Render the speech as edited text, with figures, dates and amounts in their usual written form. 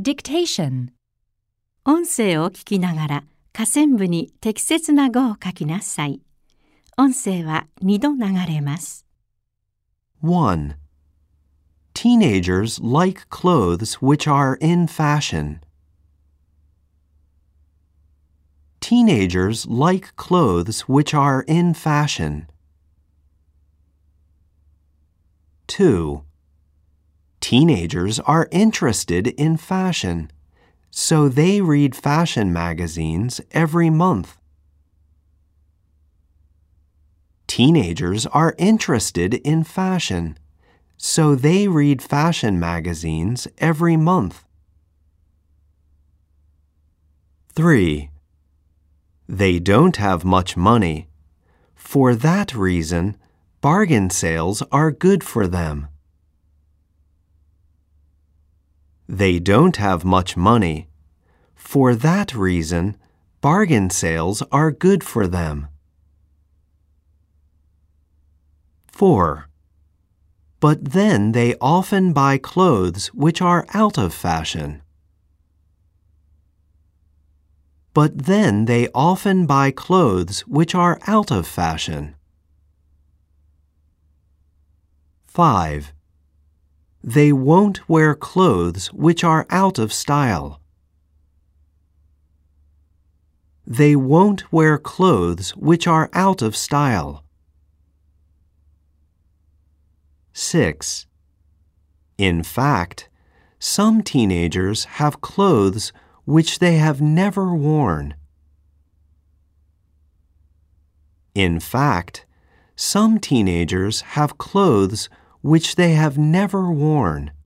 Dictation. 音声を聞きながら下線部に適切な語を書きなさい。音声は2度流れます。 1. Teenagers like clothes which are in fashion. Teenagers like clothes which are in fashion. 2. Teenagers are interested in fashion, so they read fashion magazines every month. Teenagers are interested in fashion, so they read fashion magazines every month. 3. They don't have much money. For that reason, bargain sales are good for them. They don't have much money. For that reason, bargain sales are good for them. 4. But then they often buy clothes which are out of fashion. But then they often buy clothes which are out of fashion. 5. They won't wear clothes which are out of style. They won't wear clothes which are out of style. 6. In fact, some teenagers have clothes which they have never worn. In fact, some teenagers have clothes which they have never worn.